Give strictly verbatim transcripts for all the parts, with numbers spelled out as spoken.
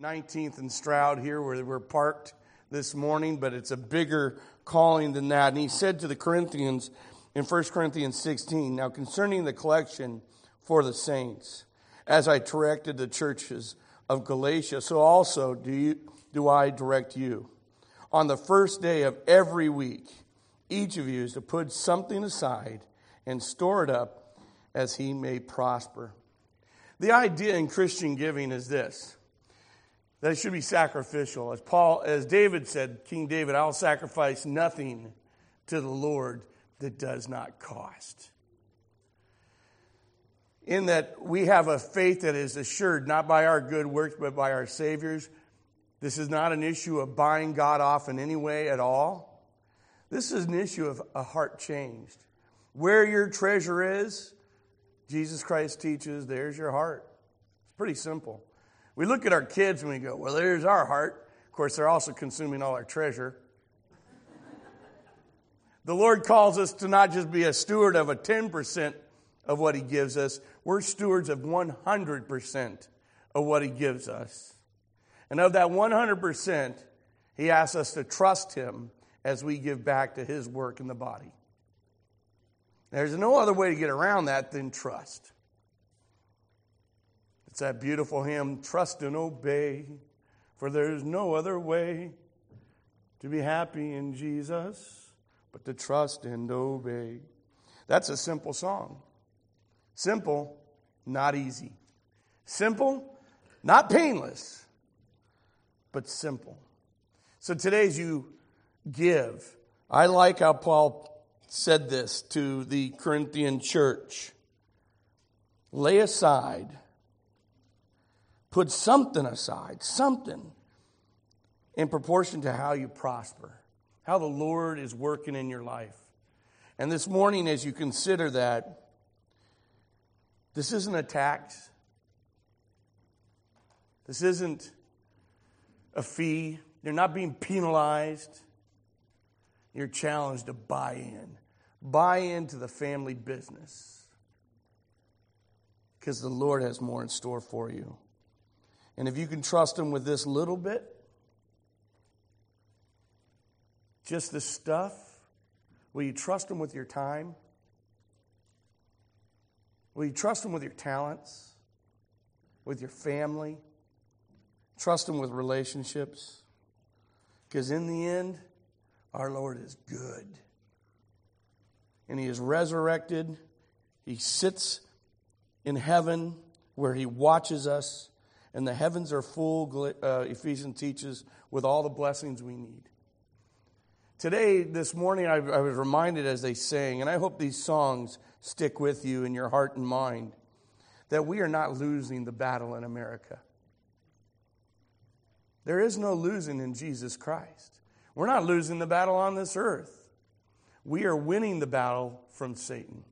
nineteenth and Stroud here where we're parked this morning, but it's a bigger calling than that. And he said to the Corinthians in First Corinthians sixteen, now concerning the collection for the saints, as I directed the churches of Galatia, so also do you, do I direct you. On the first day of every week, each of you is to put something aside and store it up as he may prosper. The idea in Christian giving is this, that it should be sacrificial. As Paul, as David said, King David, I'll sacrifice nothing to the Lord that does not cost. In that we have a faith that is assured not by our good works but by our Savior's. This is not an issue of buying God off in any way at all. This is an issue of a heart changed. Where your treasure is, Jesus Christ teaches, there's your heart. It's pretty simple. We look at our kids and we go, well, there's our heart. Of course, they're also consuming all our treasure. The Lord calls us to not just be a steward of a ten percent of what He gives us. We're stewards of one hundred percent of what He gives us. And of that one hundred percent, He asks us to trust Him as we give back to His work in the body. There's no other way to get around that than trust. It's that beautiful hymn, trust and obey, for there's no other way to be happy in Jesus but to trust and obey. That's a simple song. Simple, not easy. Simple, not painless, but simple. So today as you give, I like how Paul said this to the Corinthian church. Lay aside, put something aside, something in proportion to how you prosper, how the Lord is working in your life. And this morning as you consider that, this isn't a tax. This isn't a fee. You're not being penalized. You're challenged to buy in. Buy into the family business. Because the Lord has more in store for you. And if you can trust Him with this little bit, just the stuff, will you trust Him with your time? Will you trust Him with your talents? With your family? Trust Him with relationships? Because in the end, our Lord is good. And He is resurrected. He sits in heaven where He watches us. And the heavens are full, uh, Ephesians teaches, with all the blessings we need. Today, this morning, I, I was reminded as they sang, and I hope these songs stick with you in your heart and mind, that we are not losing the battle in America. There is no losing in Jesus Christ. We're not losing the battle on this earth. We are winning the battle from Satan.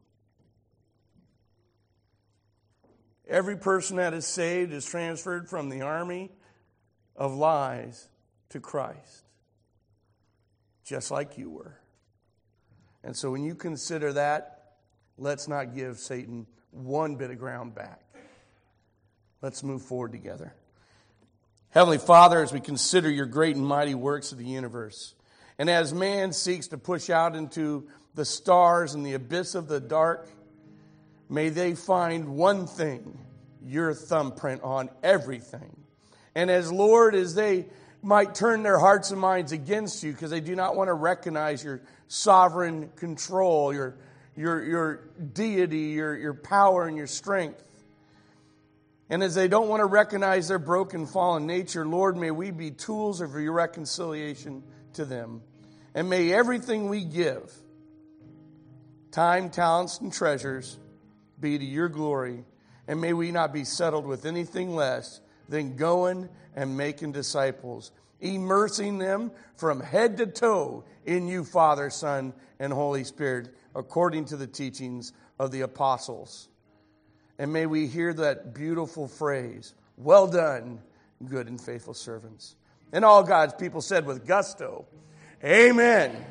Every person that is saved is transferred from the army of lies to Christ, just like you were. And so when you consider that, let's not give Satan one bit of ground back. Let's move forward together. Heavenly Father, as we consider your great and mighty works of the universe, and as man seeks to push out into the stars and the abyss of the dark, may they find one thing, your thumbprint on everything. And as Lord, as they might turn their hearts and minds against you because they do not want to recognize your sovereign control, your, your, your deity, your, your power and your strength. And as they don't want to recognize their broken, fallen nature, Lord, may we be tools of your reconciliation to them. And may everything we give, time, talents, and treasures, be to your glory. And may we not be settled with anything less than going and making disciples, immersing them from head to toe in you, Father, Son, and Holy Spirit, according to the teachings of the apostles. And may we hear that beautiful phrase, well done, good and faithful servants. And all God's people said with gusto, amen.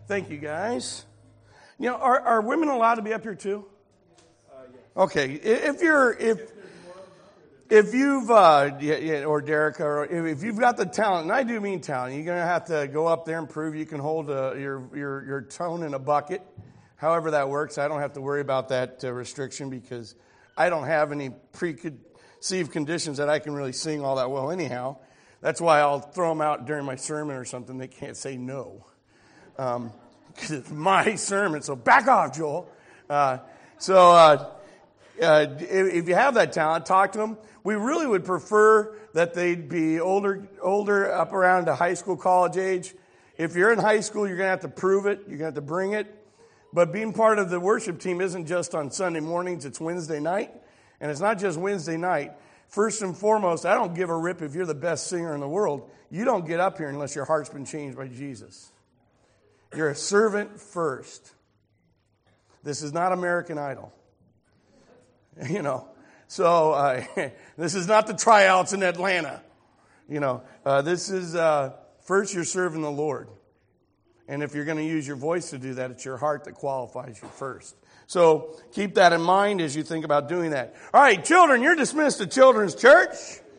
Thank you, guys. You know, are, are women allowed to be up here too? Uh, yes. Okay, if you're if if you've uh, yeah, yeah, or Derek, or if you've got the talent, and I do mean talent, you're going to have to go up there and prove you can hold a, your your your tone in a bucket. However that works, I don't have to worry about that uh, restriction because I don't have any preconceived conditions that I can really sing all that well anyhow. That's why I'll throw them out during my sermon or something. They can't say no. Um, because it's my sermon, so back off, Joel. Uh, so uh, uh, if, if you have that talent, talk to them. We really would prefer that they'd be older, older, up around to high school, college age. If you're in high school, you're going to have to prove it. You're going to have to bring it. But being part of the worship team isn't just on Sunday mornings. It's Wednesday night. And it's not just Wednesday night. First and foremost, I don't give a rip if you're the best singer in the world. You don't get up here unless your heart's been changed by Jesus. You're a servant first. This is not American Idol. You know, so uh, this is not the tryouts in Atlanta. You know, uh, this is, uh, first you're serving the Lord. And if you're going to use your voice to do that, it's your heart that qualifies you first. So keep that in mind as you think about doing that. All right, children, you're dismissed to Children's Church.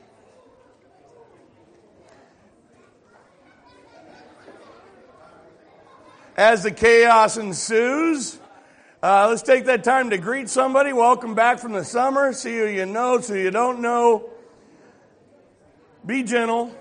As the chaos ensues, uh, let's take that time to greet somebody. Welcome back from the summer. See who you know, see who you don't know. Be gentle.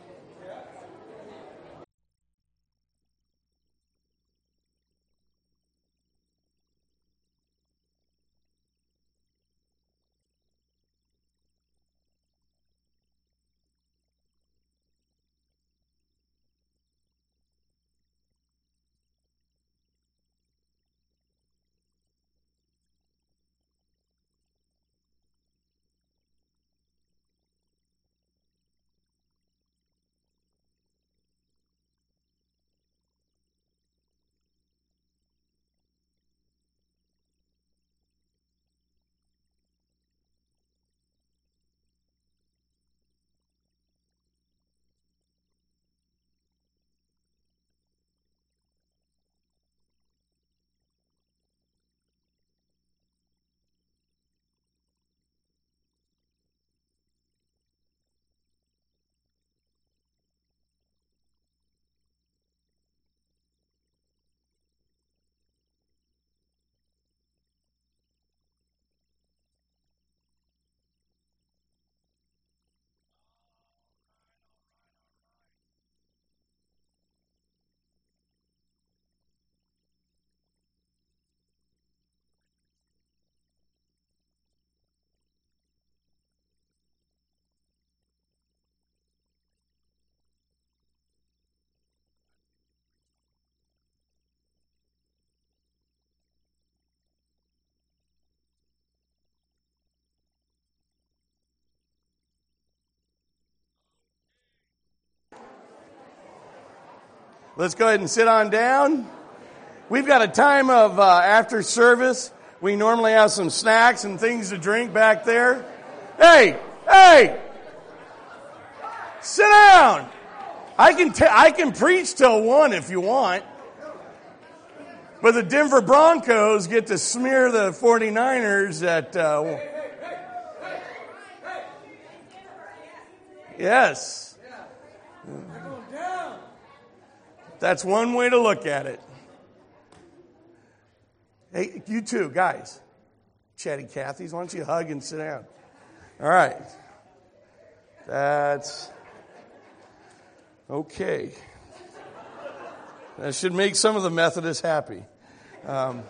Let's go ahead and sit on down. We've got a time of uh, after service. We normally have some snacks and things to drink back there. Hey, hey, sit down. I can t- I can preach till one if you want. But the Denver Broncos get to smear the forty-niners at... Uh, yes. That's one way to look at it. Hey, you too, guys. Chatty Cathy's, why don't you hug and sit down? All right. That's... Okay. That should make some of the Methodists happy. Um,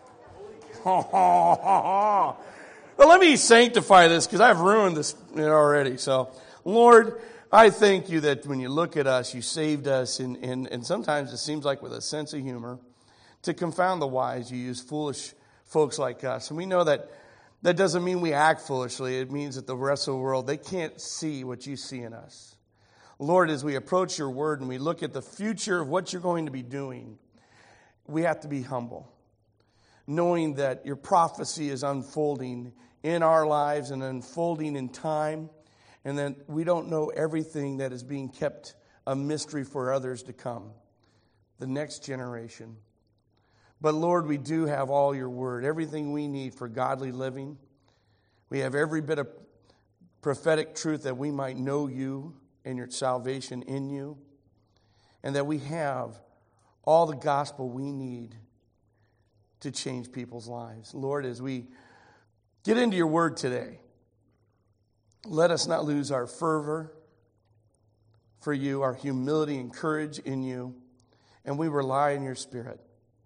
well, let me sanctify this because I've ruined this already. So, Lord, I thank you that when you look at us, you saved us, and, and, and sometimes it seems like with a sense of humor. To confound the wise, you use foolish folks like us. And we know that that doesn't mean we act foolishly. It means that the rest of the world, they can't see what you see in us. Lord, as we approach your word and we look at the future of what you're going to be doing, we have to be humble, knowing that your prophecy is unfolding in our lives and unfolding in time, and that we don't know everything that is being kept a mystery for others to come. the next generation. But Lord, we do have all your word, everything we need for godly living. We have every bit of prophetic truth that we might know you and your salvation in you, and that we have all the gospel we need to change people's lives. Lord, as we get into your word today, let us not lose our fervor for you, our humility and courage in you, and we rely on your Spirit.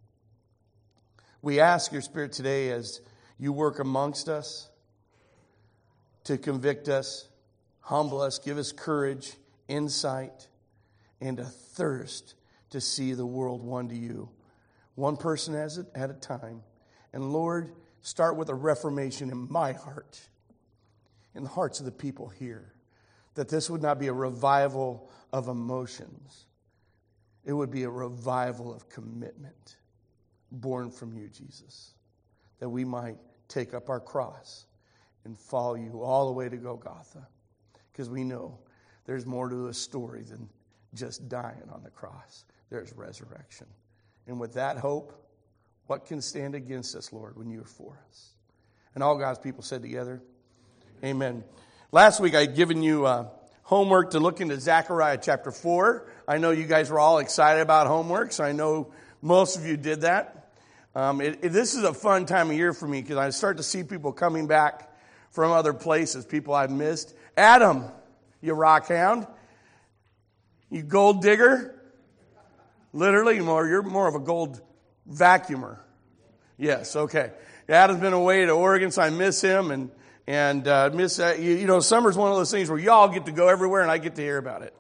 We ask your Spirit today as you work amongst us to convict us, humble us, give us courage, insight, and a thirst to see the world won to you, one person at a time. And Lord, start with a reformation in my heart, in the hearts of the people here, that this would not be a revival of emotions. It would be a revival of commitment, born from you, Jesus, that we might take up our cross and follow you all the way to Golgotha, because we know there's more to a story than just dying on the cross. There's resurrection. And with that hope, what can stand against us, Lord, when you are for us? And all God's people said together, amen. Last week I had given you uh, homework to look into Zechariah chapter four. I know you guys were all excited about homework, so I know most of you did that. Um, it, it, this is a fun time of year for me because I start to see people coming back from other places, people I've missed. Adam, you rock hound. You gold digger. Literally, more you're more of a gold vacuumer. Yes, okay. Adam's been away to Oregon, so I miss him, and and uh, miss uh, you, you know, summer's one of those things where y'all get to go everywhere, and I get to hear about it.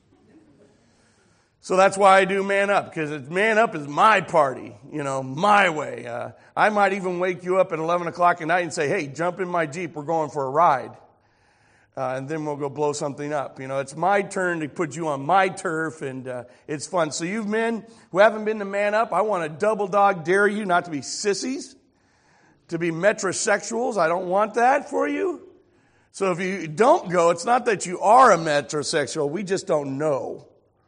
So that's why I do Man Up, because Man Up is my party, you know, my way. Uh, I might even wake you up at eleven o'clock at night and say, "Hey, jump in my Jeep, we're going for a ride." Uh, and then we'll go blow something up. You know, it's my turn to put you on my turf, and uh, it's fun. So you men who haven't been to Man Up, I want to double dog dare you not to be sissies, to be metrosexuals. I don't want that for you. So if you don't go, it's not that you are a metrosexual. We just don't know.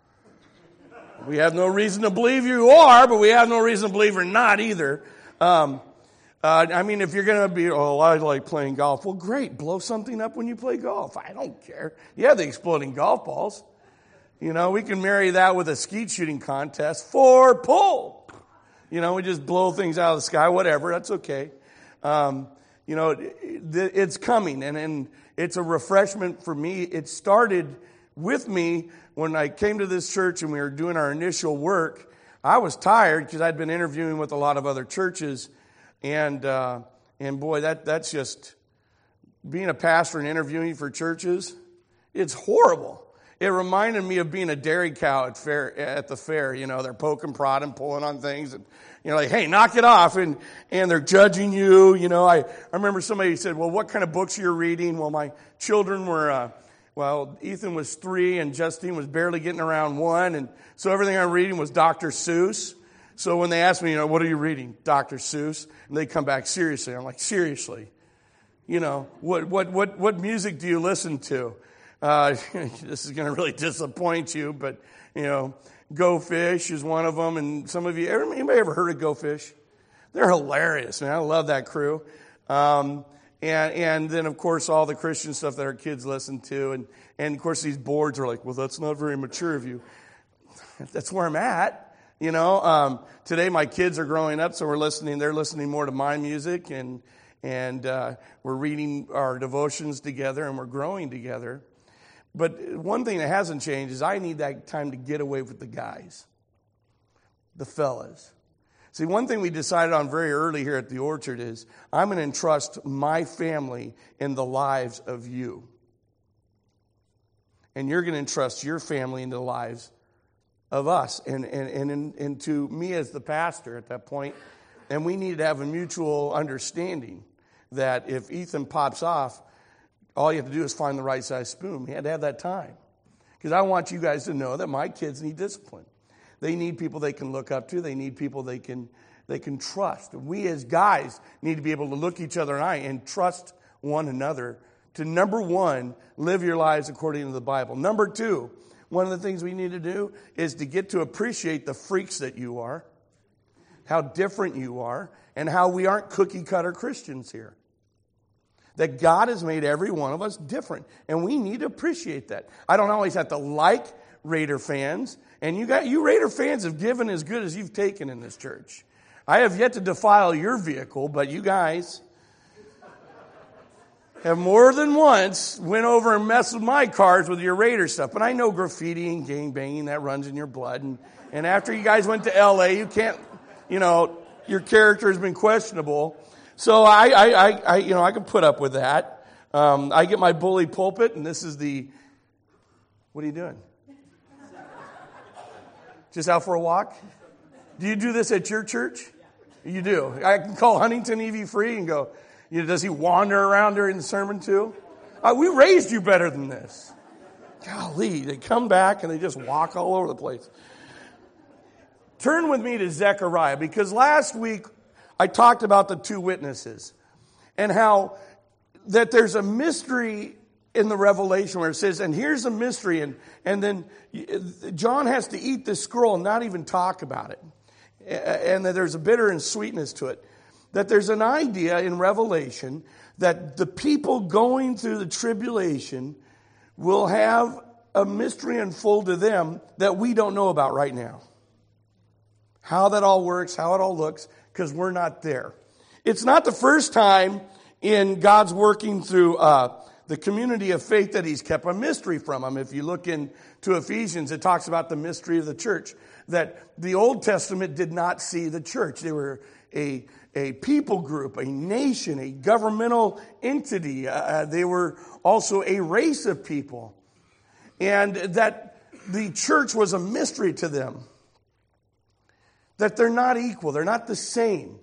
We have no reason to believe you are, but we have no reason to believe you're not either. Um Uh, I mean, if you're going to be, oh, I like playing golf. Well, great. Blow something up when you play golf. I don't care. You have the exploding golf balls. You know, we can marry that with a skeet shooting contest for pull. You know, we just blow things out of the sky, whatever. That's okay. Um, you know, it, it, it's coming, and, and it's a refreshment for me. It started with me when I came to this church and we were doing our initial work. I was tired because I'd been interviewing with a lot of other churches. And uh, and boy, that that's just being a pastor and interviewing for churches. It's horrible. It reminded me of being a dairy cow at fair at the fair. You know, they're poking, prodding, pulling on things, and you know, like, hey, knock it off, and and they're judging you. You know, I I remember somebody said, well, what kind of books are you reading? Well, my children were. Uh, Well, Ethan was three and Justine was barely getting around one, and so everything I'm reading was Doctor Seuss. So when they ask me, you know, what are you reading? Doctor Seuss. And they come back, seriously. I'm like, seriously? You know, what what what what music do you listen to? Uh, this is going to really disappoint you, but, you know, Go Fish is one of them. And some of you, anybody ever heard of Go Fish? They're hilarious, man. I love that crew. Um, and and then, of course, all the Christian stuff that our kids listen to. And, and of course, these boards are like, well, that's not very mature of you. That's where I'm at. You know, um, today my kids are growing up, so we're listening. They're listening more to my music, and and uh, we're reading our devotions together, and we're growing together. But one thing that hasn't changed is I need that time to get away with the guys, the fellas. See, one thing we decided on very early here at the Orchard is I'm going to entrust my family in the lives of you, and you're going to entrust your family into the lives of us and, and, and, in, and to me as the pastor at that point. And we need to have a mutual understanding that if Ethan pops off, all you have to do is find the right size spoon. We had to have that time. Because I want you guys to know that my kids need discipline. They need people they can look up to. They need people they can they can trust. And we as guys need to be able to look each other in the eye and trust one another to, number one, live your lives according to the Bible. Number two, one of the things we need to do is to get to appreciate the freaks that you are, how different you are, and how we aren't cookie-cutter Christians here. That God has made every one of us different, and we need to appreciate that. I don't always have to like Raider fans, and you got you Raider fans have given as good as you've taken in this church. I have yet to defile your vehicle, but you guys have more than once went over and messed with my cars with your Raider stuff. But I know graffiti and gangbanging, that runs in your blood. And, and after you guys went to L A, you can't, you know, your character has been questionable. So I, I, I, I you know, I can put up with that. Um, I get my bully pulpit, and this is the, what are you doing? Just out for a walk? Do you do this at your church? You do. I can call Huntington E V free and go, you know, does he wander around during the sermon too? Uh, we raised you better than this. Golly, they come back and they just walk all over the place. Turn with me to Zechariah, because last week I talked about the two witnesses and how that there's a mystery in the Revelation where it says, and here's a mystery, and, and then John has to eat this scroll and not even talk about it. And that there's a bitter and sweetness to it. That there's an idea in Revelation that the people going through the tribulation will have a mystery unfold to them that we don't know about right now. How that all works, how it all looks, because we're not there. It's not the first time in God's working through uh, the community of faith that he's kept a mystery from them. If you look into Ephesians, it talks about the mystery of the church. That the Old Testament did not see the church. They were a, a people group, a nation, a governmental entity. Uh, they were also a race of people. And that the church was a mystery to them. That they're not equal. They're not the same.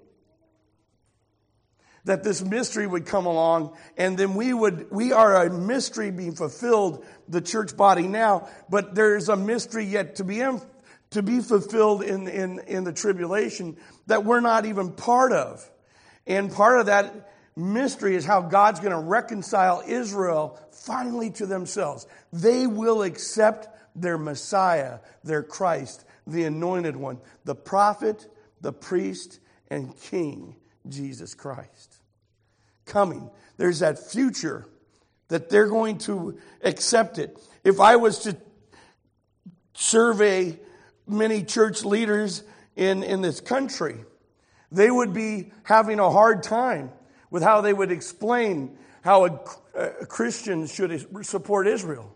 That this mystery would come along, and then we would, we are a mystery being fulfilled, the church body now, but there's a mystery yet to be to be fulfilled in, in, in the tribulation that we're not even part of. And part of that mystery is how God's going to reconcile Israel finally to themselves. They will accept their Messiah, their Christ, the anointed one, the prophet, the priest, and king, Jesus Christ. Coming. There's that future that they're going to accept it. If I was to survey many church leaders in, in this country, they would be having a hard time with how they would explain how a, a Christian should support Israel.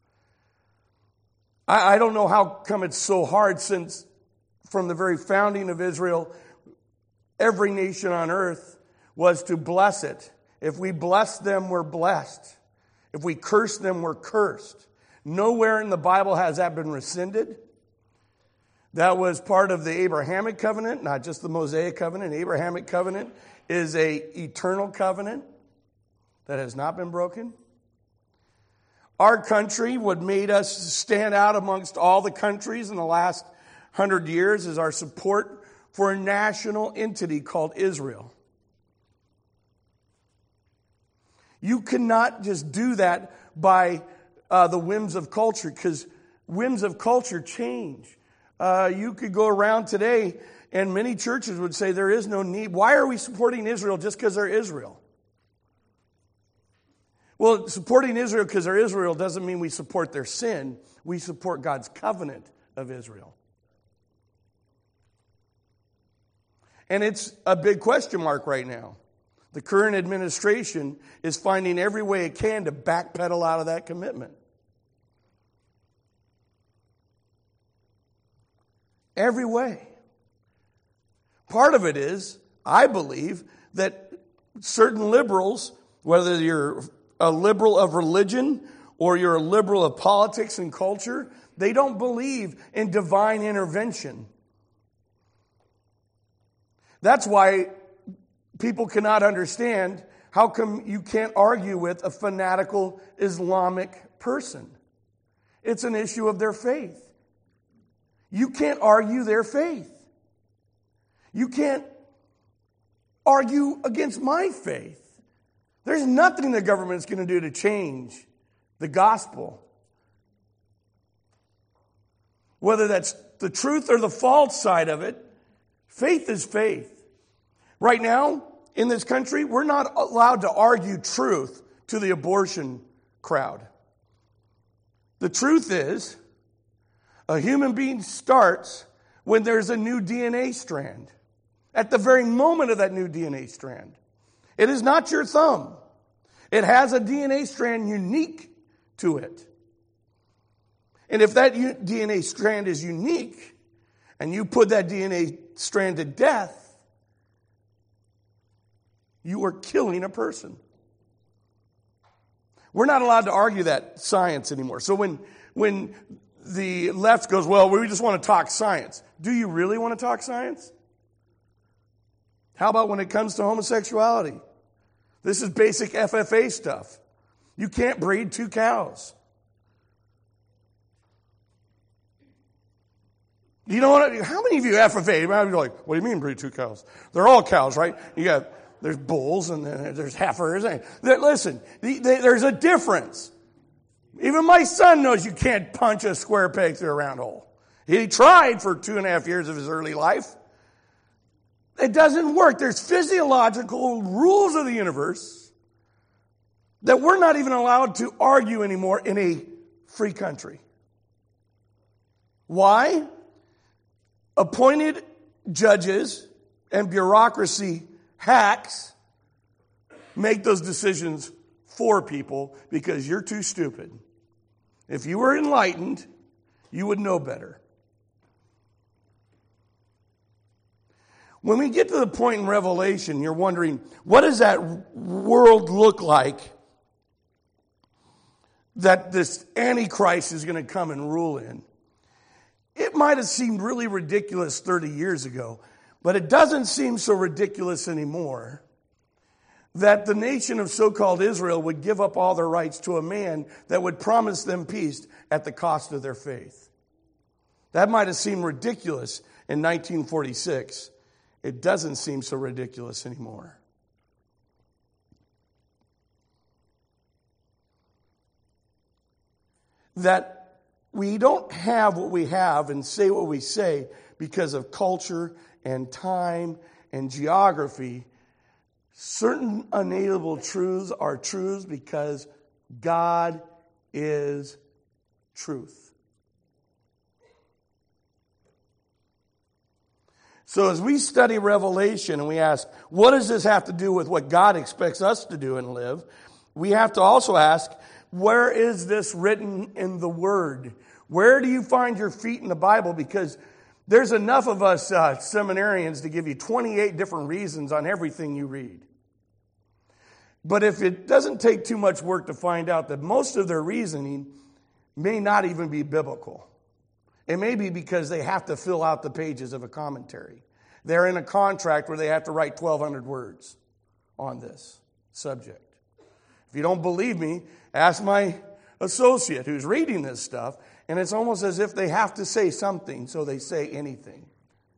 I, I don't know how come it's so hard, since from the very founding of Israel, every nation on earth was to bless it. If we bless them, we're blessed. If we curse them, we're cursed. Nowhere in the Bible has that been rescinded. That was part of the Abrahamic covenant, not just the Mosaic covenant. Abrahamic covenant is an eternal covenant that has not been broken. Our country, what made us stand out amongst all the countries in the last hundred years, is our support for a national entity called Israel. You cannot just do that by uh, the whims of culture, because whims of culture change. Uh, you could go around today and many churches would say there is no need. Why are we supporting Israel just because they're Israel? Well, supporting Israel because they're Israel doesn't mean we support their sin. We support God's covenant of Israel. And it's a big question mark right now. The current administration is finding every way it can to backpedal out of that commitment. Every way. Part of it is, I believe, that certain liberals, whether you're a liberal of religion or you're a liberal of politics and culture, they don't believe in divine intervention. That's why people cannot understand how come you can't argue with a fanatical Islamic person. It's an issue of their faith. You can't argue their faith. You can't argue against my faith. There's nothing the government's going to do to change the gospel. Whether that's the truth or the false side of it, faith is faith. Right now, in this country, we're not allowed to argue truth to the abortion crowd. The truth is, a human being starts when there's a new D N A strand. At the very moment of that new D N A strand. It is not your thumb. It has a D N A strand unique to it. And if that D N A strand is unique, and you put that D N A strand to death, you are killing a person. We're not allowed to argue that science anymore. So when, when the left goes, well, we just want to talk science. Do you really want to talk science? How about when it comes to homosexuality? This is basic F F A stuff. You can't breed two cows. You know what? How many of you F F A? You might be like, what do you mean breed two cows? They're all cows, right? You got, there's bulls and then there's heifers. And, listen, there's a difference. Even my son knows you can't punch a square peg through a round hole. He tried for two and a half years of his early life. It doesn't work. There's physiological rules of the universe that we're not even allowed to argue anymore in a free country. Why? Appointed judges and bureaucracy hacks make those decisions for people because you're too stupid. If you were enlightened, you would know better. When we get to the point in Revelation, you're wondering, what does that world look like that this Antichrist is going to come and rule in? It might have seemed really ridiculous thirty years ago, but it doesn't seem so ridiculous anymore that the nation of so-called Israel would give up all their rights to a man that would promise them peace at the cost of their faith. That might have seemed ridiculous in nineteen forty-six. It doesn't seem so ridiculous anymore. That we don't have what we have and say what we say because of culture and time and geography. Certain unalienable truths are truths because God is truth. So as we study Revelation and we ask, what does this have to do with what God expects us to do and live? We have to also ask, where is this written in the Word? Where do you find your feet in the Bible? Because there's enough of us uh, seminarians to give you twenty-eight different reasons on everything you read. But if it doesn't take too much work to find out that most of their reasoning may not even be biblical. It may be because they have to fill out the pages of a commentary. They're in a contract where they have to write twelve hundred words on this subject. If you don't believe me, ask my associate who's reading this stuff, and it's almost as if they have to say something, so they say anything.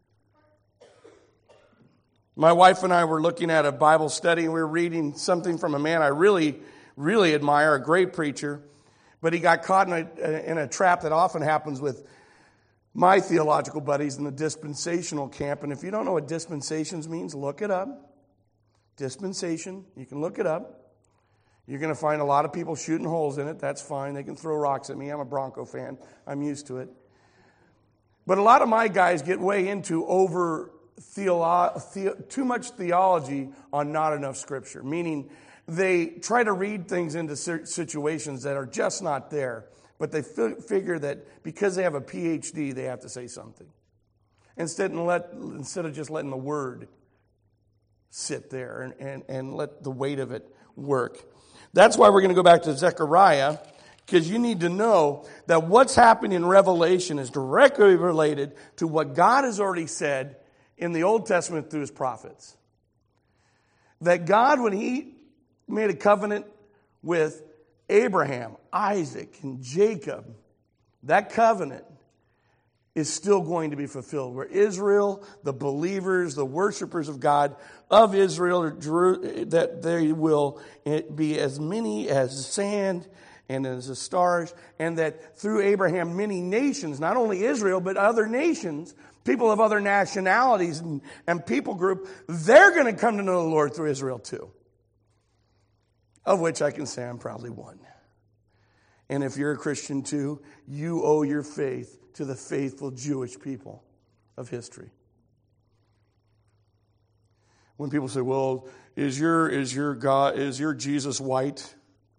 My wife and I were looking at a Bible study, and we were reading something from a man I really, really admire, a great preacher, but he got caught in a, in a trap that often happens with my theological buddies in the dispensational camp. And if you don't know what dispensations means, look it up. Dispensation, you can look it up. You're going to find a lot of people shooting holes in it. That's fine. They can throw rocks at me. I'm a Bronco fan. I'm used to it. But a lot of my guys get way into over theolo- the- too much theology on not enough scripture, meaning they try to read things into situations that are just not there. But they figure that because they have a P H D, they have to say something. Instead, and let, instead of just letting the word sit there and, and, and let the weight of it work. That's why we're going to go back to Zechariah, because you need to know that what's happening in Revelation is directly related to what God has already said in the Old Testament through his prophets. That God, when he made a covenant with Abraham, Isaac, and Jacob, that covenant is still going to be fulfilled. Where Israel, the believers, the worshipers of God of Israel, that they will be as many as sand and as the stars, and that through Abraham many nations, not only Israel, but other nations, people of other nationalities and, and people group, they're going to come to know the Lord through Israel too. Of which I can say I'm probably one. And if you're a Christian too, you owe your faith to the faithful Jewish people of history. When people say, well, is your is your God is your Jesus white?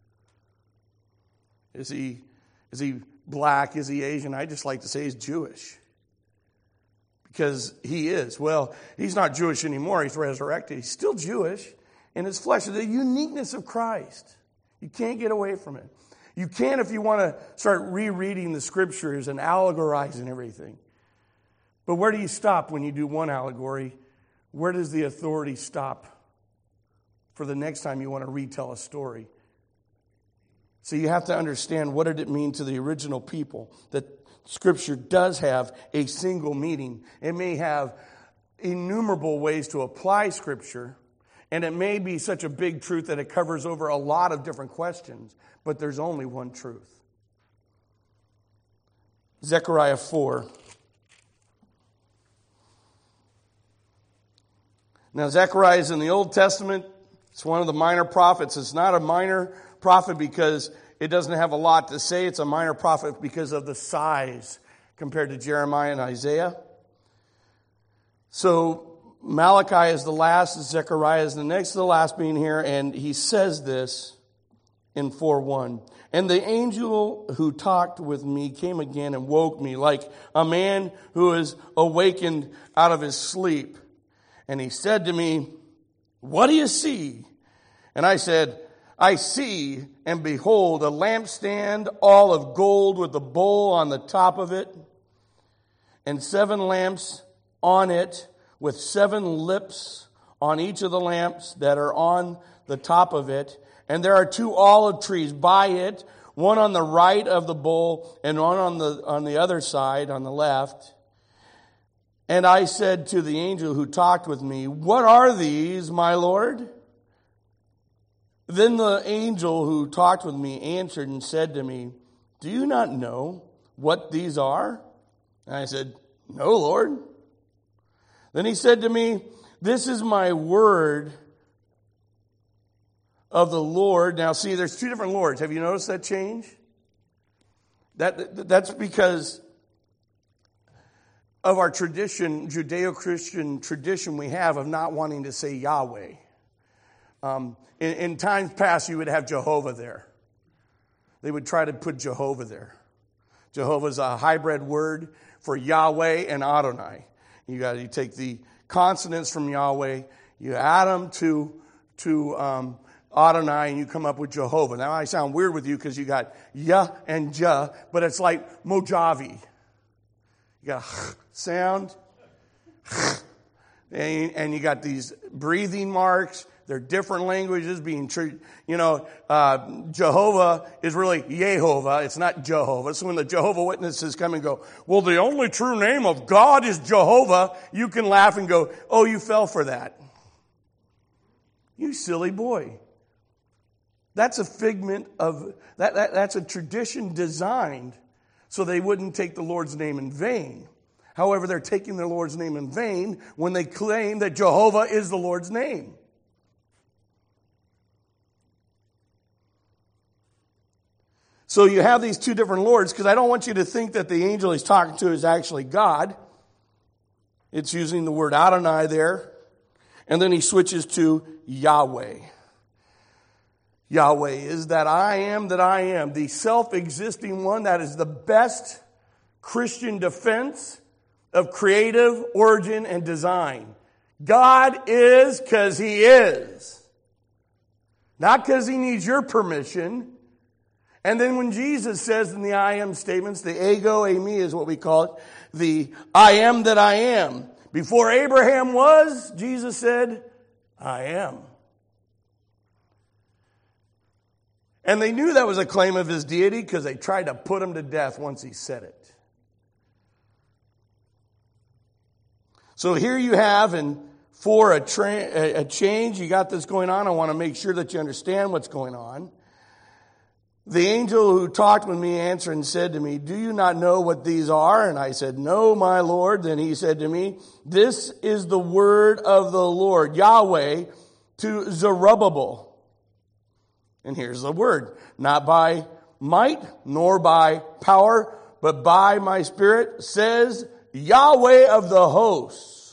Is he is he black? Is he Asian? I just like to say he's Jewish. Because he is. Well, he's not Jewish anymore. He's resurrected. He's still Jewish in his flesh. The uniqueness of Christ. You can't get away from it. You can if you want to start rereading the scriptures and allegorizing everything. But where do you stop when you do one allegory? Where does the authority stop for the next time you want to retell a story? So you have to understand, what did it mean to the original people that Scripture does have a single meaning. It may have innumerable ways to apply Scripture, and it may be such a big truth that it covers over a lot of different questions, but there's only one truth. Zechariah four. Now, Zechariah is in the Old Testament. It's one of the minor prophets. It's not a minor prophet because it doesn't have a lot to say. It's a minor prophet because of the size compared to Jeremiah and Isaiah. So Malachi is the last, Zechariah is the next to the last being here, and he says this in four one. And the angel who talked with me came again and woke me like a man who is awakened out of his sleep. And he said to me, what do you see? And I said, I see, and behold, a lampstand all of gold with a bowl on the top of it, and seven lamps on it, with seven lips on each of the lamps that are on the top of it. And there are two olive trees by it, one on the right of the bowl, and one on the on the other side, on the left. And I said to the angel who talked with me, what are these, my Lord? Then the angel who talked with me answered and said to me, do you not know what these are? And I said, no, Lord. Then he said to me, this is my word of the Lord. Now see, there's two different Lords. Have you noticed that change? That That's because of our tradition, Judeo-Christian tradition we have of not wanting to say Yahweh. Um, in, in times past, you would have Jehovah there. They would try to put Jehovah there. Jehovah is a hybrid word for Yahweh and Adonai. You got you take the consonants from Yahweh, you add them to to um, Adonai, and you come up with Jehovah. Now I sound weird with you because you got Yah and Jah, but it's like Mojave. You got a sound, and, and you got these breathing marks. They're different languages being treated. You know, uh, Jehovah is really Yehovah. It's not Jehovah. So when the Jehovah Witnesses come and go, well, the only true name of God is Jehovah, you can laugh and go, oh, you fell for that. You silly boy. That's a figment of, that, that that's a tradition designed so they wouldn't take the Lord's name in vain. However, they're taking the Lord's name in vain when they claim that Jehovah is the Lord's name. So you have these two different Lords, because I don't want you to think that the angel he's talking to is actually God. It's using the word Adonai there. And then he switches to Yahweh. Yahweh is that I am that I am, the self-existing one. That is the best Christian defense of creative origin and design. God is because he is. Not because he needs your permission. And then when Jesus says in the I am statements, the ego eimi is what we call it, the I am that I am. Before Abraham was, Jesus said, I am. And they knew that was a claim of his deity because they tried to put him to death once he said it. So here you have, and for a, tra- a change, you got this going on. I want to make sure that you understand what's going on. The angel who talked with me answered and said to me, do you not know what these are? And I said, no, my Lord. Then he said to me, this is the word of the Lord, Yahweh, to Zerubbabel. And here's the word, not by might nor by power, but by my Spirit, says Yahweh of the hosts.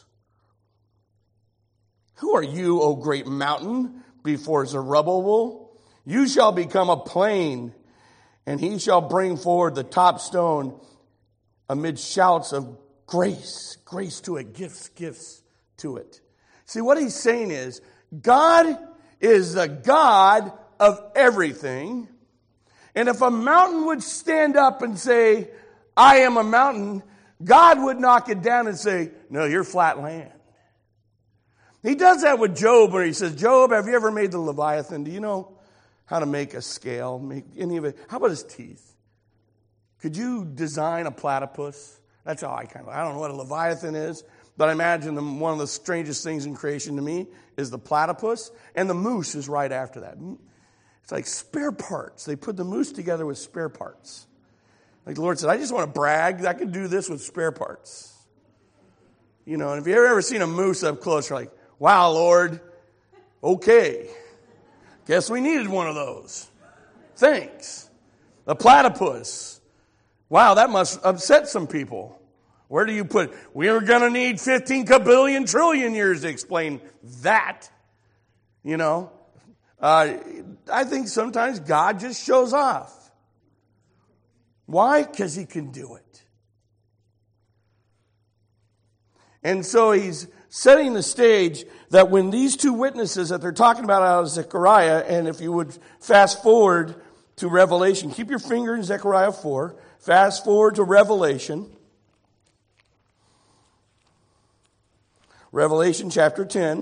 Who are you, O great mountain, before Zerubbabel? You shall become a plain, and he shall bring forward the top stone amid shouts of grace. Grace to it, gifts, gifts to it. See, what he's saying is, God is the God of everything. And if a mountain would stand up and say, I am a mountain, God would knock it down and say, no, you're flat land. He does that with Job, where he says, Job, have you ever made the Leviathan? Do you know how to make a scale, make any of it? How about his teeth? Could you design a platypus? That's how I kind of, I don't know what a Leviathan is, but I imagine the, one of the strangest things in creation to me is the platypus, and the moose is right after that. It's like spare parts. They put the moose together with spare parts. Like the Lord said, I just want to brag. I can do this with spare parts. You know, and if you've ever seen a moose up close, you're like, wow, Lord, okay. Guess we needed one of those. Thanks. A platypus. Wow, that must upset some people. Where do you put, we are going to need fifteen kabillion trillion years to explain that. You know, uh, I think sometimes God just shows off. Why? Because he can do it. And so he's setting the stage that when these two witnesses that they're talking about out of Zechariah, and if you would fast forward to Revelation, keep your finger in Zechariah four, fast forward to Revelation. Revelation chapter ten.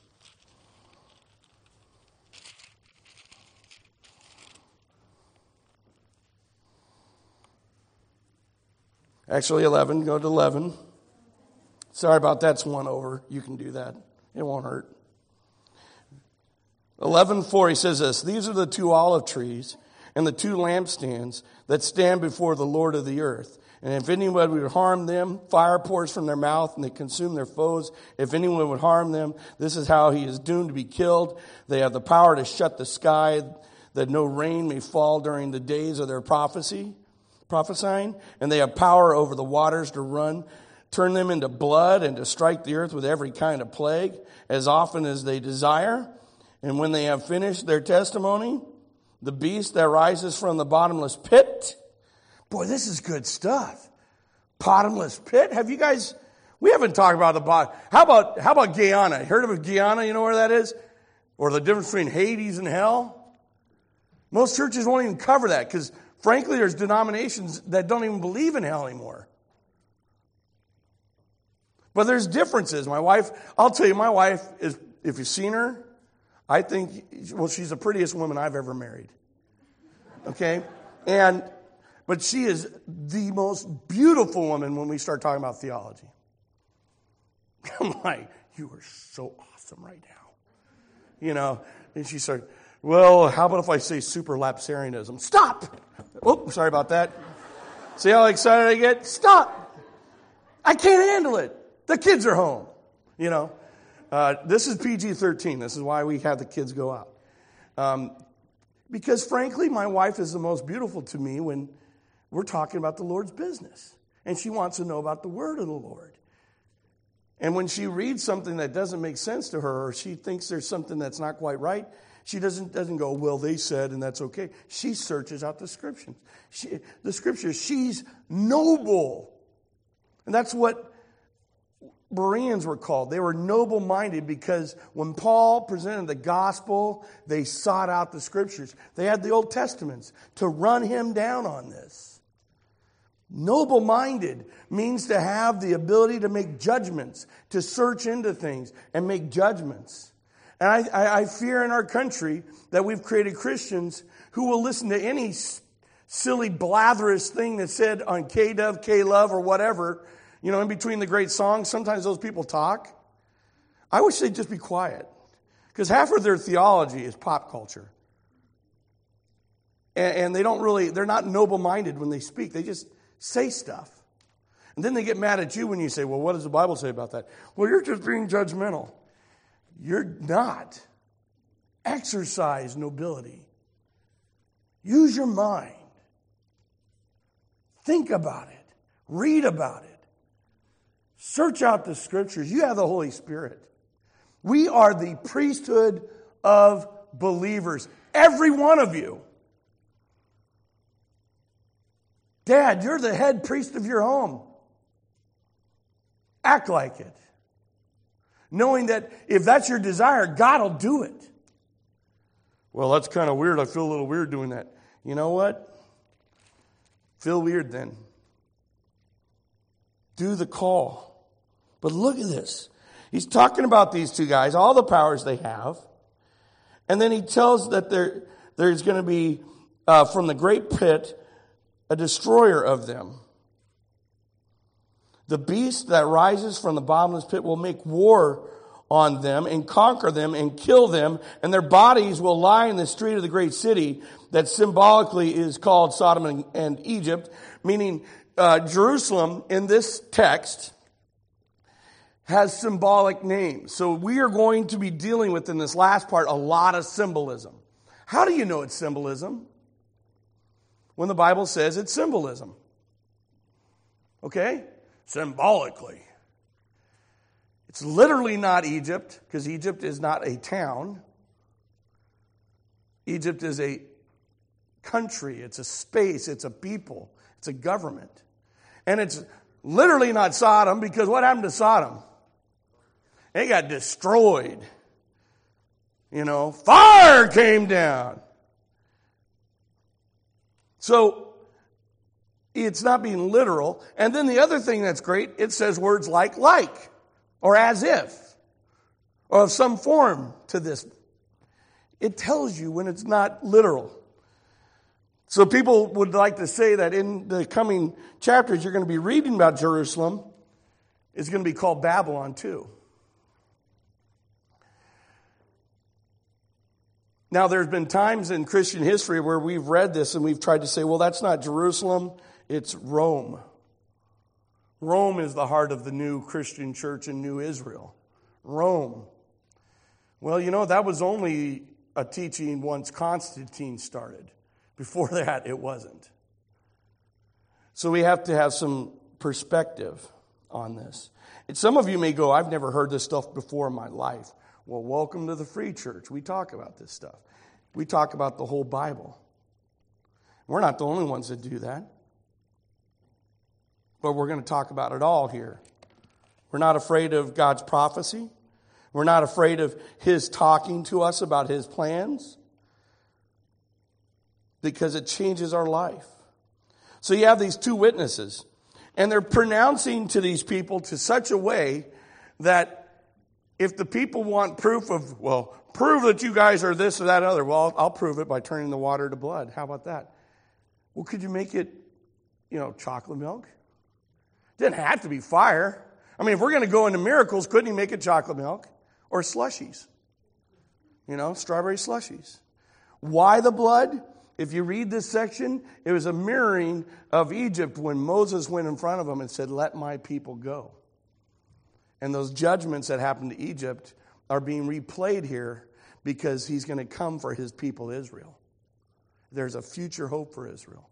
Actually eleven, go to eleven. Sorry about that, it's one over. You can do that. It won't hurt. eleven four, he says this, these are the two olive trees and the two lampstands that stand before the Lord of the earth. And if anyone would harm them, fire pours from their mouth and they consume their foes. If anyone would harm them, this is how he is doomed to be killed. They have the power to shut the sky that no rain may fall during the days of their prophecy, prophesying. And they have power over the waters to run, turn them into blood, and to strike the earth with every kind of plague as often as they desire. And when they have finished their testimony, the beast that rises from the bottomless pit. Boy, this is good stuff. Bottomless pit. Have you guys, we haven't talked about the bottom. How about, how about Guyana? Heard of Guyana? You know where that is? Or the difference between Hades and hell? Most churches won't even cover that because frankly, there's denominations that don't even believe in hell anymore. But there's differences. My wife, I'll tell you, my wife is, if you've seen her, I think, well, she's the prettiest woman I've ever married. Okay? And, but she is the most beautiful woman when we start talking about theology. I'm like, you are so awesome right now. You know, and she started, well, how about if I say superlapsarianism? Stop! Oh, sorry about that. See how excited I get? Stop! I can't handle it. The kids are home. You know, uh, this is P G thirteen. This is why we have the kids go out. Um, because frankly, my wife is the most beautiful to me when we're talking about the Lord's business. And she wants to know about the word of the Lord. And when she reads something that doesn't make sense to her, or she thinks there's something that's not quite right, she doesn't, doesn't go, well, they said, and that's okay. She searches out the scriptures. She, the scriptures. She's noble. And that's what Bereans were called. They were noble-minded because when Paul presented the gospel, they sought out the scriptures. They had the Old Testaments to run him down on this. Noble-minded means to have the ability to make judgments, to search into things and make judgments. And I, I, I fear in our country that we've created Christians who will listen to any silly blatherous thing that's said on K-Dove, K-Love, or whatever. You know, in between the great songs, sometimes those people talk. I wish they'd just be quiet. Because half of their theology is pop culture. And, and they don't really, they're not noble-minded when they speak. They just say stuff. And then they get mad at you when you say, well, what does the Bible say about that? Well, you're just being judgmental. You're not. Exercise nobility. Use your mind. Think about it. Read about it. Search out the scriptures. You have the Holy Spirit. We are the priesthood of believers. Every one of you. Dad, you're the head priest of your home. Act like it. Knowing that if that's your desire, God will do it. Well, that's kind of weird. I feel a little weird doing that. You know what? Feel weird then. Do the call. But look at this. He's talking about these two guys, all the powers they have. And then he tells that there, there's going to be, uh, from the great pit, a destroyer of them. The beast that rises from the bottomless pit will make war on them and conquer them and kill them, and their bodies will lie in the street of the great city that symbolically is called Sodom and, and Egypt, meaning uh, Jerusalem in this text has symbolic names. So we are going to be dealing with, in this last part, a lot of symbolism. How do you know it's symbolism? When the Bible says it's symbolism. Okay? Symbolically. It's literally not Egypt, because Egypt is not a town. Egypt is a country, it's a space, it's a people, it's a government. And it's literally not Sodom, because what happened to Sodom? It got destroyed. You know, fire came down. So, it's not being literal. And then the other thing that's great, it says words like like, or as if, or of some form to this. It tells you when it's not literal. So people would like to say that in the coming chapters, you're going to be reading about Jerusalem. It's going to be called Babylon too. Now, there's been times in Christian history where we've read this and we've tried to say, well, that's not Jerusalem, it's Rome. Rome is the heart of the new Christian church in New Israel. Rome. Well, you know, that was only a teaching once Constantine started. Before that, it wasn't. So we have to have some perspective on this. And some of you may go, I've never heard this stuff before in my life. Well, welcome to the Free Church. We talk about this stuff. We talk about the whole Bible. We're not the only ones that do that. But we're going to talk about it all here. We're not afraid of God's prophecy. We're not afraid of His talking to us about His plans, because it changes our life. So you have these two witnesses, and they're pronouncing to these people to such a way that if the people want proof of, well, prove that you guys are this or that other, well, I'll, I'll prove it by turning the water to blood. How about that? Well, could you make it, you know, chocolate milk? It didn't have to be fire. I mean, if we're going to go into miracles, couldn't He make it chocolate milk? Or slushies? You know, strawberry slushies. Why the blood? If you read this section, it was a mirroring of Egypt when Moses went in front of them and said, let my people go. And those judgments that happened to Egypt are being replayed here because He's going to come for His people Israel. There's a future hope for Israel.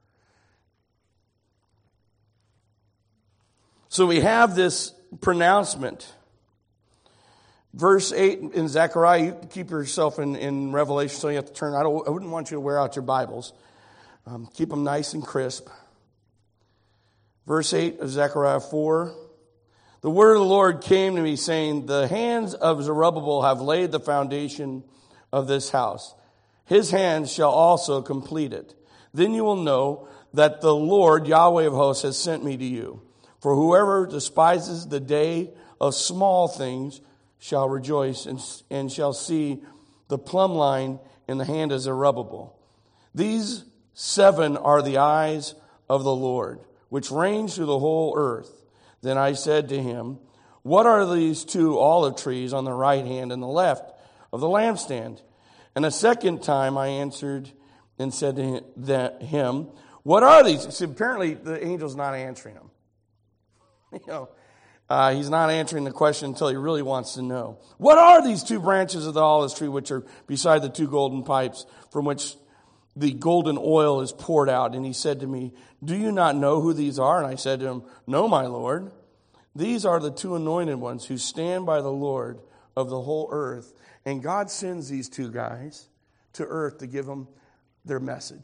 So we have this pronouncement. Verse eight in Zechariah, you keep yourself in, in Revelation, so you have to turn. I, don't, I wouldn't want you to wear out your Bibles. Um, keep them nice and crisp. Verse eight of Zechariah four. The word of the Lord came to me, saying, the hands of Zerubbabel have laid the foundation of this house. His hands shall also complete it. Then you will know that the Lord, Yahweh of hosts, has sent me to you. For whoever despises the day of small things shall rejoice and, and shall see the plumb line in the hand of Zerubbabel. These seven are the eyes of the Lord, which range through the whole earth. Then I said to him, what are these two olive trees on the right hand and the left of the lampstand? And a second time I answered and said to him, what are these? So apparently the angel's not answering him. You know, uh, he's not answering the question until he really wants to know. What are these two branches of the olive tree which are beside the two golden pipes from which the golden oil is poured out? And he said to me, do you not know who these are? And I said to him, no, my Lord. These are the two anointed ones who stand by the Lord of the whole earth. And God sends these two guys to earth to give them their message.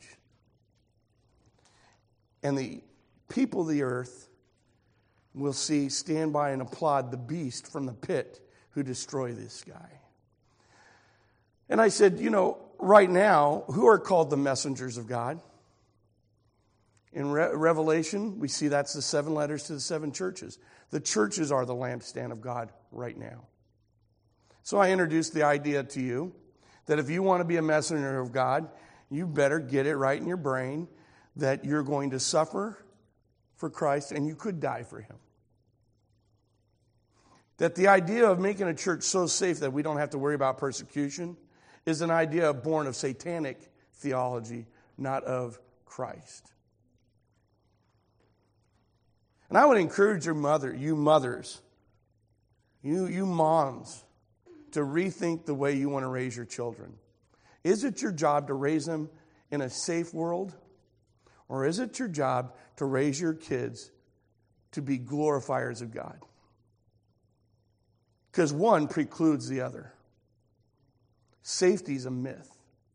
And the people of the earth will see, stand by and applaud the beast from the pit who destroy this guy. And I said, you know, right now, who are called the messengers of God? In Re- Revelation, we see that's the seven letters to the seven churches. The churches are the lampstand of God right now. So I introduced the idea to you that if you want to be a messenger of God, you better get it right in your brain that you're going to suffer for Christ and you could die for Him. That the idea of making a church so safe that we don't have to worry about persecution is an idea born of satanic theology, not of Christ. And I would encourage your mother, you mothers, you, you moms, to rethink the way you want to raise your children. Is it your job to raise them in a safe world? Or is it your job to raise your kids to be glorifiers of God? Because one precludes the other. Safety is a myth.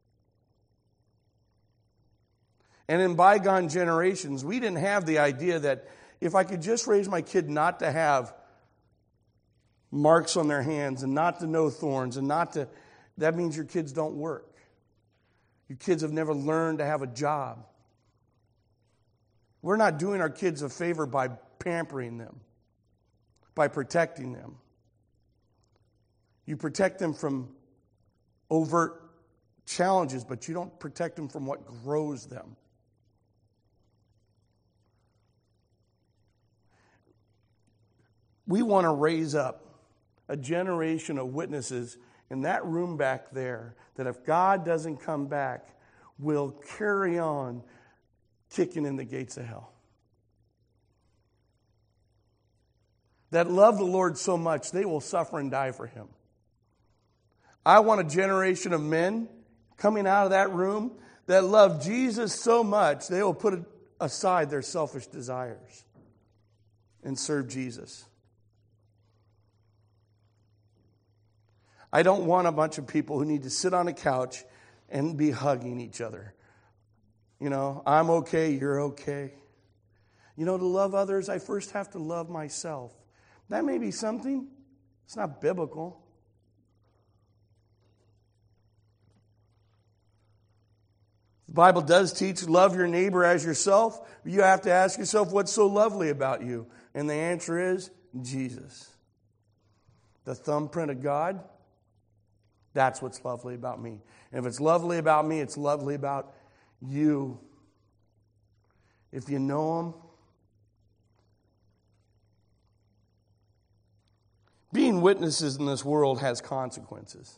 And in bygone generations, we didn't have the idea that if I could just raise my kid not to have marks on their hands and not to know thorns and not to, that means your kids don't work. Your kids have never learned to have a job. We're not doing our kids a favor by pampering them, by protecting them. You protect them from overt challenges, but you don't protect them from what grows them. We want to raise up a generation of witnesses in that room back there that if God doesn't come back, will carry on kicking in the gates of hell. That love the Lord so much, they will suffer and die for Him. I want a generation of men coming out of that room that love Jesus so much, they will put aside their selfish desires and serve Jesus. I don't want a bunch of people who need to sit on a couch and be hugging each other. You know, I'm okay, you're okay. You know, to love others, I first have to love myself. That may be something. It's not biblical. The Bible does teach love your neighbor as yourself. You have to ask yourself, what's so lovely about you? And the answer is Jesus. The thumbprint of God. That's what's lovely about me. And if it's lovely about me, it's lovely about you. If you know Him. Being witnesses in this world has consequences.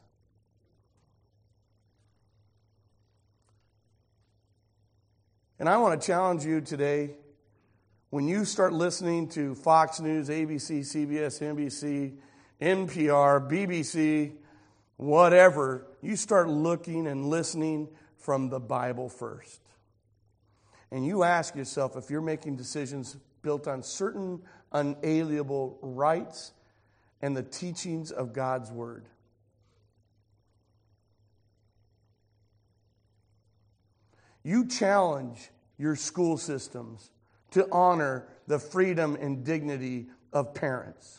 And I want to challenge you today, when you start listening to Fox News, A B C, C B S, N B C, N P R, B B C, whatever, you start looking and listening from the Bible first. And you ask yourself if you're making decisions built on certain unalienable rights and the teachings of God's Word. You challenge your school systems to honor the freedom and dignity of parents.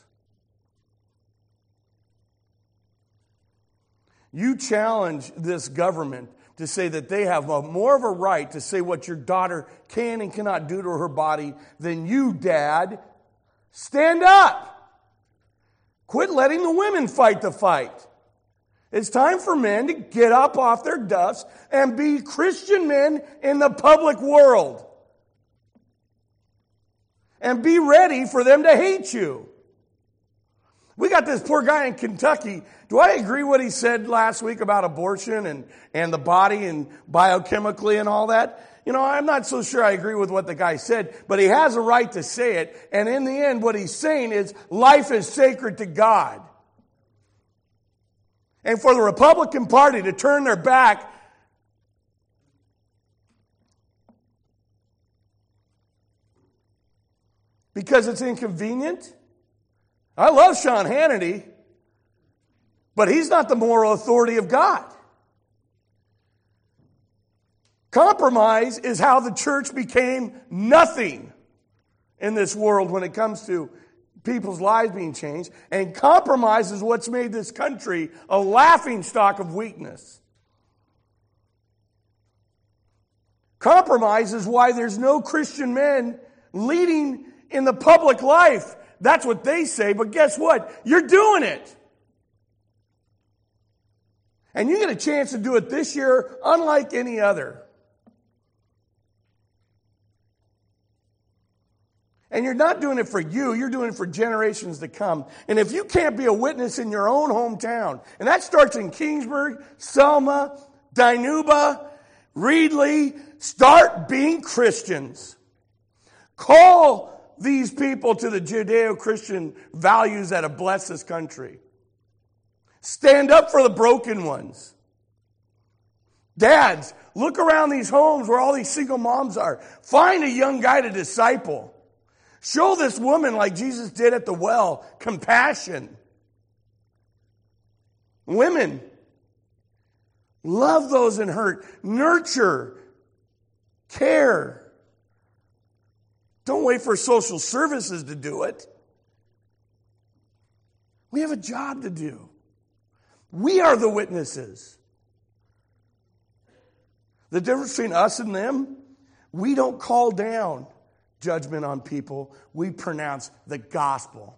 You challenge this government to say that they have a, more of a right to say what your daughter can and cannot do to her body than you, Dad. Stand up. Quit letting the women fight the fight. It's time for men to get up off their duffs and be Christian men in the public world. And be ready for them to hate you. We got this poor guy in Kentucky. Do I agree what he said last week about abortion and, and the body and biochemically and all that? You know, I'm not so sure I agree with what the guy said, but he has a right to say it. And in the end, what he's saying is life is sacred to God. And for the Republican Party to turn their back because it's inconvenient. I love Sean Hannity, but he's not the moral authority of God. Compromise is how the church became nothing in this world when it comes to people's lives being changed. And compromise is what's made this country a laughingstock of weakness. Compromise is why there's no Christian men leading in the public life. That's what they say, but guess what? You're doing it. And you get a chance to do it this year unlike any other. And you're not doing it for you, you're doing it for generations to come. And if you can't be a witness in your own hometown, and that starts in Kingsburg, Selma, Dinuba, Reedley, start being Christians. Call these people to the Judeo-Christian values that have blessed this country. Stand up for the broken ones. Dads, look around these homes where all these single moms are. Find a young guy to disciple. Show this woman, like Jesus did at the well, compassion. Women, love those in hurt. Nurture. Care. Don't wait for social services to do it. We have a job to do. We are the witnesses. The difference between us and them, we don't call down judgment on people. We pronounce the gospel.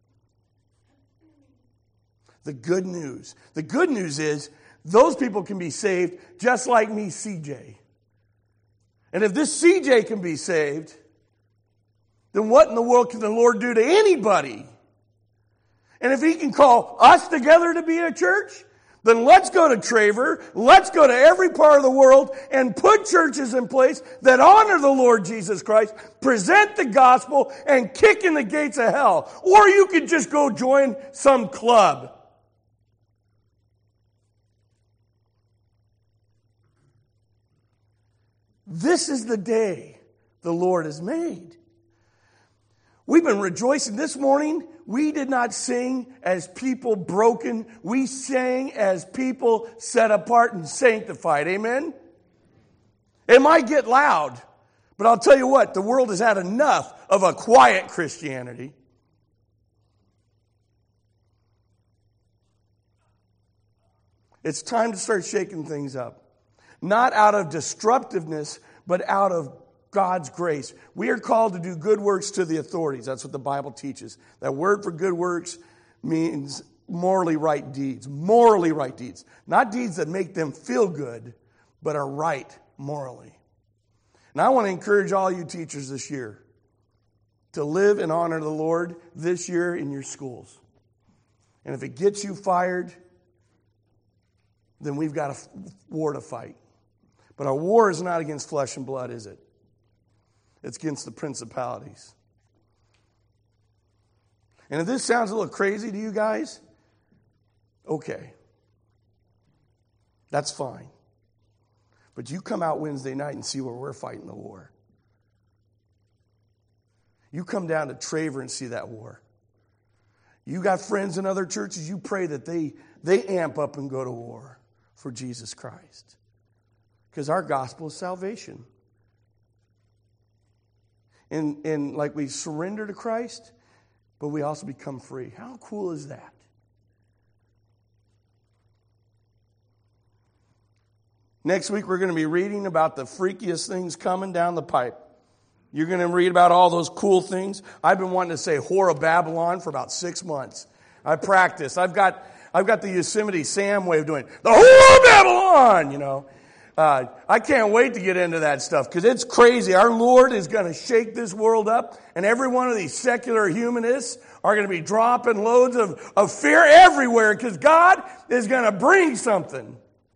The good news. The good news is those people can be saved just like me, C J. And if this C J can be saved, then what in the world can the Lord do to anybody? And if he can call us together to be a church, then let's go to Traver, let's go to every part of the world and put churches in place that honor the Lord Jesus Christ, present the gospel, and kick in the gates of hell. Or you could just go join some club. This is the day the Lord has made. We've been rejoicing this morning. We did not sing as people broken. We sang as people set apart and sanctified. Amen? It might get loud, but I'll tell you what, the world has had enough of a quiet Christianity. It's time to start shaking things up. Not out of destructiveness, but out of God's grace. We are called to do good works to the authorities. That's what the Bible teaches. That word for good works means morally right deeds. Morally right deeds. Not deeds that make them feel good, but are right morally. And I want to encourage all you teachers this year to live and honor the Lord this year in your schools. And if it gets you fired, then we've got a war to fight. But our war is not against flesh and blood, is it? It's against the principalities. And if this sounds a little crazy to you guys, okay. That's fine. But you come out Wednesday night and see where we're fighting the war. You come down to Traver and see that war. You got friends in other churches, you pray that they, they amp up and go to war for Jesus Christ. Because our gospel is salvation. And, and like we surrender to Christ, but we also become free. How cool is that? Next week we're going to be reading about the freakiest things coming down the pipe. You're going to read about all those cool things. I've been wanting to say Whore of Babylon for about six months. I practiced. I've got I've got the Yosemite Sam way of doing it. The Whore of Babylon, you know. Uh, I can't wait to get into that stuff because it's crazy. Our Lord is going to shake this world up, and every one of these secular humanists are going to be dropping loads of, of fear everywhere because God is going to bring something.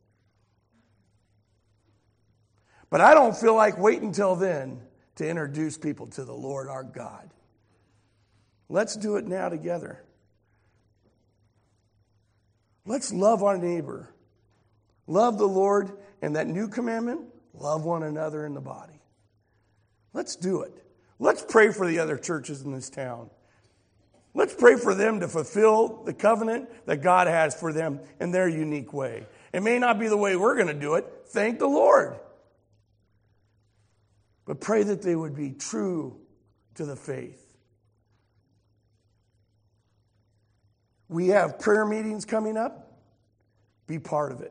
But I don't feel like waiting until then to introduce people to the Lord our God. Let's do it now together. Let's love our neighbor. Love the Lord, and that new commandment, love one another in the body. Let's do it. Let's pray for the other churches in this town. Let's pray for them to fulfill the covenant that God has for them in their unique way. It may not be the way we're going to do it. Thank the Lord. But pray that they would be true to the faith. We have prayer meetings coming up. Be part of it.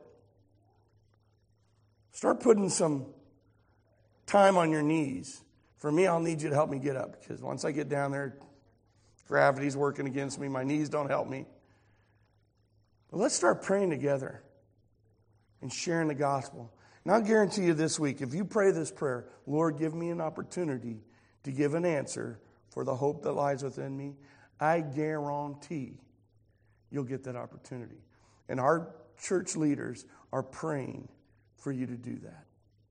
Start putting some time on your knees. For me, I'll need you to help me get up, because once I get down there, gravity's working against me. My knees don't help me. But let's start praying together and sharing the gospel. And I'll guarantee you this week, if you pray this prayer, Lord, give me an opportunity to give an answer for the hope that lies within me, I guarantee you'll get that opportunity. And our church leaders are praying for you to do that.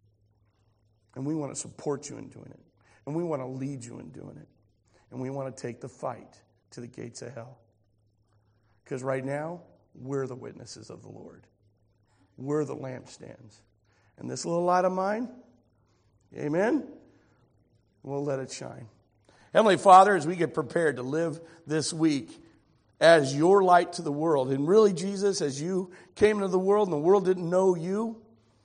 And we want to support you in doing it. And we want to lead you in doing it. And we want to take the fight to the gates of hell. Because right now, we're the witnesses of the Lord. We're the lampstands. And this little light of mine, amen, we'll let it shine. Heavenly Father, as we get prepared to live this week as your light to the world, and really, Jesus, as you came into the world and the world didn't know you,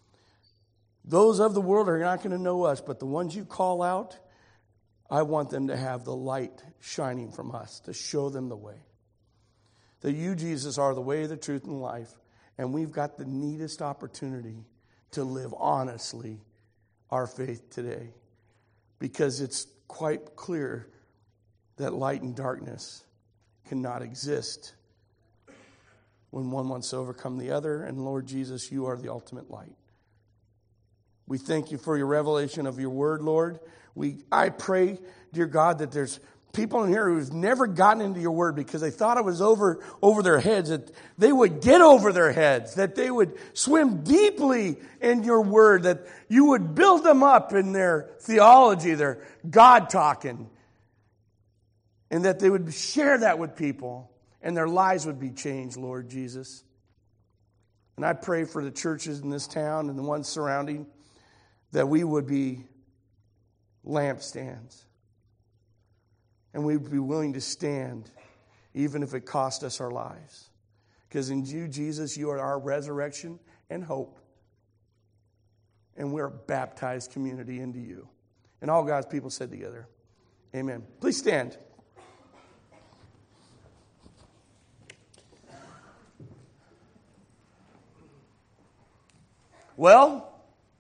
those of the world are not going to know us, but the ones you call out, I want them to have the light shining from us to show them the way. That you, Jesus, are the way, the truth, and life, and we've got the neatest opportunity to live honestly our faith today, because it's quite clear that light and darkness cannot exist when one wants to overcome the other, and Lord Jesus, you are the ultimate light. We thank you for your revelation of your word, Lord. We, I pray, dear God, that there's people in here who've never gotten into your word because they thought it was over, over their heads, that they would get over their heads, that they would swim deeply in your word, that you would build them up in their theology, their God talking, and that they would share that with people and their lives would be changed, Lord Jesus. And I pray for the churches in this town and the ones surrounding, that we would be lampstands. And we'd be willing to stand, even if it cost us our lives. Because in you, Jesus, you are our resurrection and hope. And we're a baptized community into you. And all God's people said together, amen. Please stand. Well,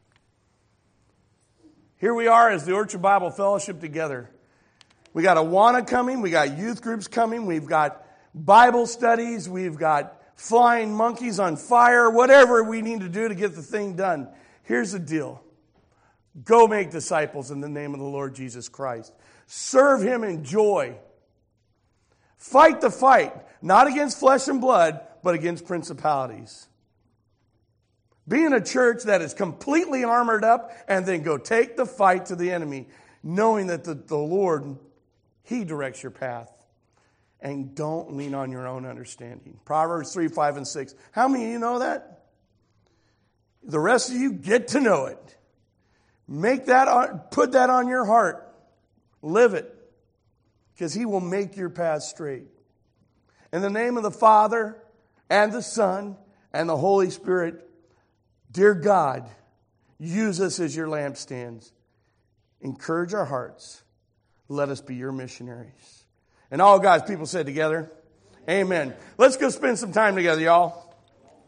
here we are as the Orchard Bible Fellowship together. We got Awana coming. We got youth groups coming. We've got Bible studies. We've got flying monkeys on fire. Whatever we need to do to get the thing done. Here's the deal. Go make disciples in the name of the Lord Jesus Christ. Serve Him in joy. Fight the fight. Not against flesh and blood, but against principalities. Be in a church that is completely armored up, and then go take the fight to the enemy, knowing that the, the Lord, He directs your path. And don't lean on your own understanding. Proverbs three, five, and six. How many of you know that? The rest of you get to know it. Make that on, put that on your heart. Live it. Because He will make your path straight. In the name of the Father, and the Son, and the Holy Spirit, dear God, use us as your lampstands. Encourage our hearts. Let us be your missionaries. And all God's people said together, amen. Let's go spend some time together, y'all.